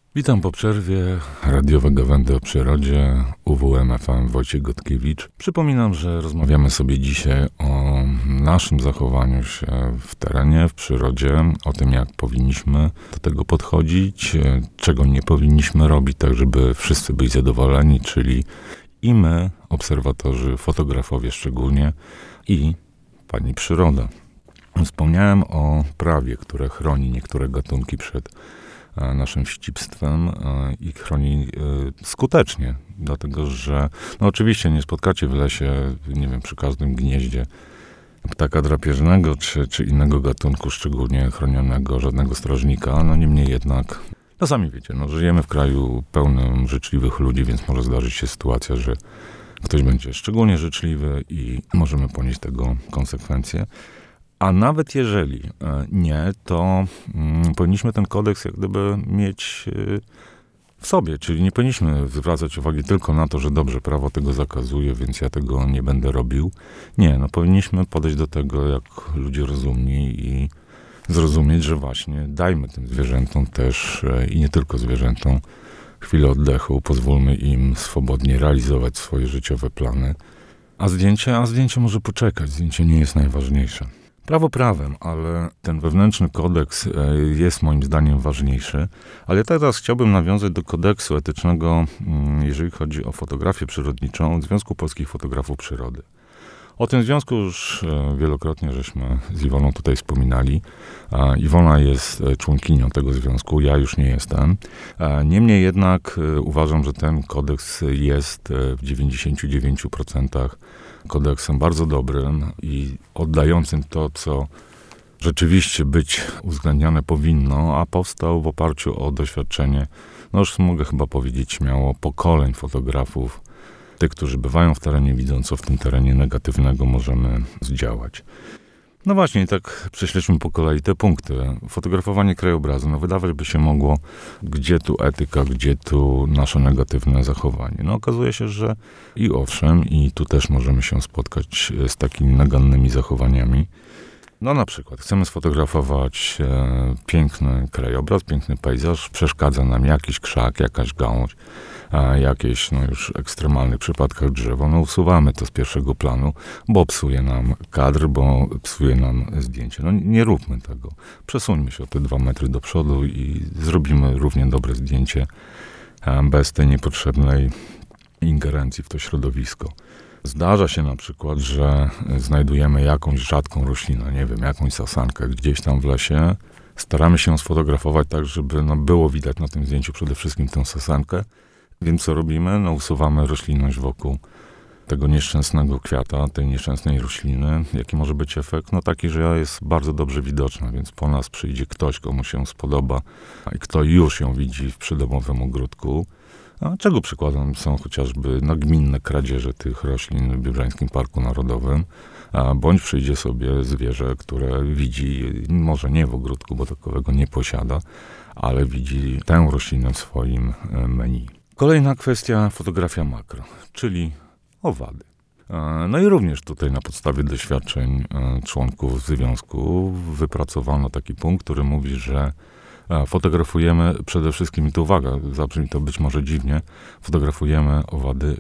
Witam po przerwie radiowe gawędy o przyrodzie, UWM FM Wojciech Gotkiewicz. Przypominam, że rozmawiamy sobie dzisiaj o naszym zachowaniu się w terenie, w przyrodzie, o tym, jak powinniśmy do tego podchodzić, czego nie powinniśmy robić, tak żeby wszyscy byli zadowoleni, czyli i my, obserwatorzy, fotografowie szczególnie, i pani przyroda. Wspomniałem o prawie, które chroni niektóre gatunki przed naszym wścibstwem i chroni skutecznie, dlatego że oczywiście nie spotkacie w lesie, nie wiem, przy każdym gnieździe ptaka drapieżnego czy innego gatunku szczególnie chronionego, żadnego strażnika, niemniej jednak, sami wiecie, żyjemy w kraju pełnym życzliwych ludzi, więc może zdarzyć się sytuacja, że ktoś będzie szczególnie życzliwy i możemy ponieść tego konsekwencje. A nawet jeżeli nie, to powinniśmy ten kodeks jak gdyby mieć w sobie, czyli nie powinniśmy zwracać uwagi tylko na to, że dobrze, prawo tego zakazuje, więc ja tego nie będę robił. Nie, powinniśmy podejść do tego jak ludzie rozumni i zrozumieć, że właśnie dajmy tym zwierzętom też i nie tylko zwierzętom chwilę oddechu, pozwólmy im swobodnie realizować swoje życiowe plany. A zdjęcie może poczekać, zdjęcie nie jest najważniejsze. Prawo prawem, ale ten wewnętrzny kodeks jest moim zdaniem ważniejszy. Ale teraz chciałbym nawiązać do kodeksu etycznego, jeżeli chodzi o fotografię przyrodniczą Związku Polskich Fotografów Przyrody. O tym związku już wielokrotnie żeśmy z Iwoną tutaj wspominali. Iwona jest członkinią tego związku, ja już nie jestem. Niemniej jednak uważam, że ten kodeks jest w 99% kodeksem bardzo dobrym i oddającym to, co rzeczywiście być uwzględniane powinno, a powstał w oparciu o doświadczenie, już mogę chyba powiedzieć śmiało, pokoleń fotografów, tych, którzy bywają w terenie, widzą, co w tym terenie negatywnego możemy zdziałać. Właśnie, tak prześledźmy po kolei te punkty. Fotografowanie krajobrazu, wydawać by się mogło, gdzie tu etyka, gdzie tu nasze negatywne zachowanie. Okazuje się, że i owszem, i tu też możemy się spotkać z takimi nagannymi zachowaniami. Na przykład chcemy sfotografować piękny krajobraz, piękny pejzaż, przeszkadza nam jakiś krzak, jakaś gałąź, jakieś już ekstremalnych przypadkach drzewo, usuwamy to z pierwszego planu, bo psuje nam kadr, bo psuje nam zdjęcie. Nie róbmy tego. Przesuńmy się o te 2 metry do przodu i zrobimy równie dobre zdjęcie bez tej niepotrzebnej ingerencji w to środowisko. Zdarza się na przykład, że znajdujemy jakąś rzadką roślinę, nie wiem, jakąś sasankę gdzieś tam w lesie. Staramy się ją sfotografować tak, żeby było widać na tym zdjęciu przede wszystkim tę sasankę. Więc co robimy? Usuwamy roślinność wokół tego nieszczęsnego kwiata, tej nieszczęsnej rośliny. Jaki może być efekt? Taki, że jest bardzo dobrze widoczna, więc po nas przyjdzie ktoś, komu się spodoba i kto już ją widzi w przydomowym ogródku. Czego przykładem są chociażby nagminne kradzieże tych roślin w Biebrzańskim Parku Narodowym, bądź przyjdzie sobie zwierzę, które widzi, może nie w ogródku, bo takowego nie posiada, ale widzi tę roślinę w swoim menu. Kolejna kwestia, fotografia makro, czyli owady. I również tutaj na podstawie doświadczeń członków związku wypracowano taki punkt, który mówi, że fotografujemy przede wszystkim, i to uwaga, zabrzmi to być może dziwnie, fotografujemy owady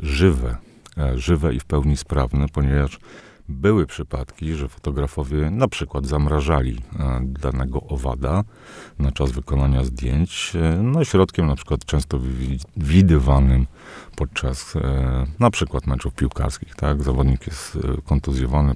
żywe i w pełni sprawne, ponieważ były przypadki, że fotografowie na przykład zamrażali danego owada na czas wykonania zdjęć, środkiem na przykład często widywanym podczas na przykład meczów piłkarskich, tak? Zawodnik jest kontuzjowany,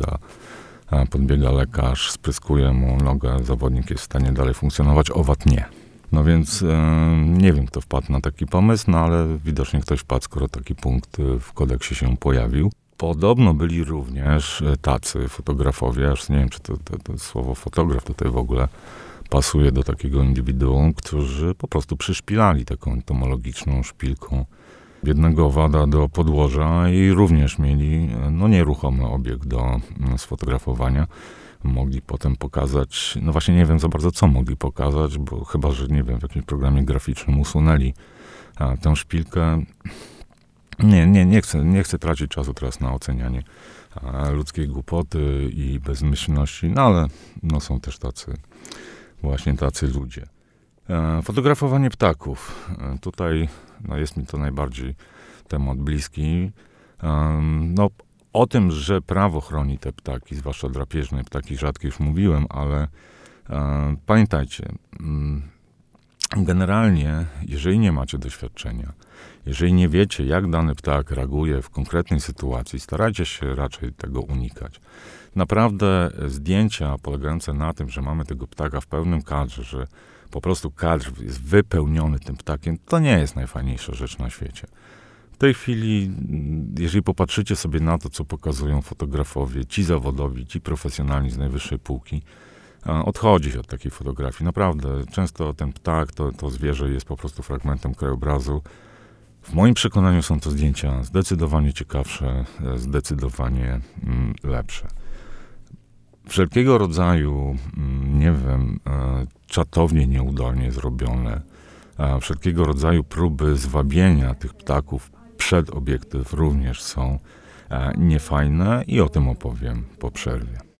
podbiega lekarz, spryskuje mu nogę, zawodnik jest w stanie dalej funkcjonować, owad nie. Więc nie wiem, kto wpadł na taki pomysł, ale widocznie ktoś wpadł, skoro taki punkt w kodeksie się pojawił. Podobno byli również tacy fotografowie, aż nie wiem, czy to słowo fotograf tutaj w ogóle pasuje do takiego indywiduum, którzy po prostu przyszpilali taką entomologiczną szpilką jednego owada do podłoża i również mieli nieruchomy obiekt do sfotografowania. Mogli potem pokazać, właśnie nie wiem za bardzo, co mogli pokazać, bo chyba, że nie wiem, w jakimś programie graficznym usunęli tę szpilkę. Nie chcę tracić czasu teraz na ocenianie ludzkiej głupoty i bezmyślności, ale są też tacy ludzie. Fotografowanie ptaków. Tutaj jest mi to najbardziej temat bliski. O tym, że prawo chroni te ptaki, zwłaszcza drapieżne ptaki rzadkie, już mówiłem, ale pamiętajcie, generalnie, jeżeli nie macie doświadczenia, jeżeli nie wiecie, jak dany ptak reaguje w konkretnej sytuacji, starajcie się raczej tego unikać. Naprawdę zdjęcia polegające na tym, że mamy tego ptaka w pełnym kadrze, że po prostu kadr jest wypełniony tym ptakiem, to nie jest najfajniejsza rzecz na świecie. W tej chwili, jeżeli popatrzycie sobie na to, co pokazują fotografowie, ci zawodowi, ci profesjonalni z najwyższej półki, odchodzi się od takiej fotografii. Naprawdę, często ten ptak, to zwierzę jest po prostu fragmentem krajobrazu. W moim przekonaniu są to zdjęcia zdecydowanie ciekawsze, zdecydowanie lepsze. Wszelkiego rodzaju, czatownie nieudolnie zrobione, wszelkiego rodzaju próby zwabienia tych ptaków przed obiektyw również są niefajne i o tym opowiem po przerwie.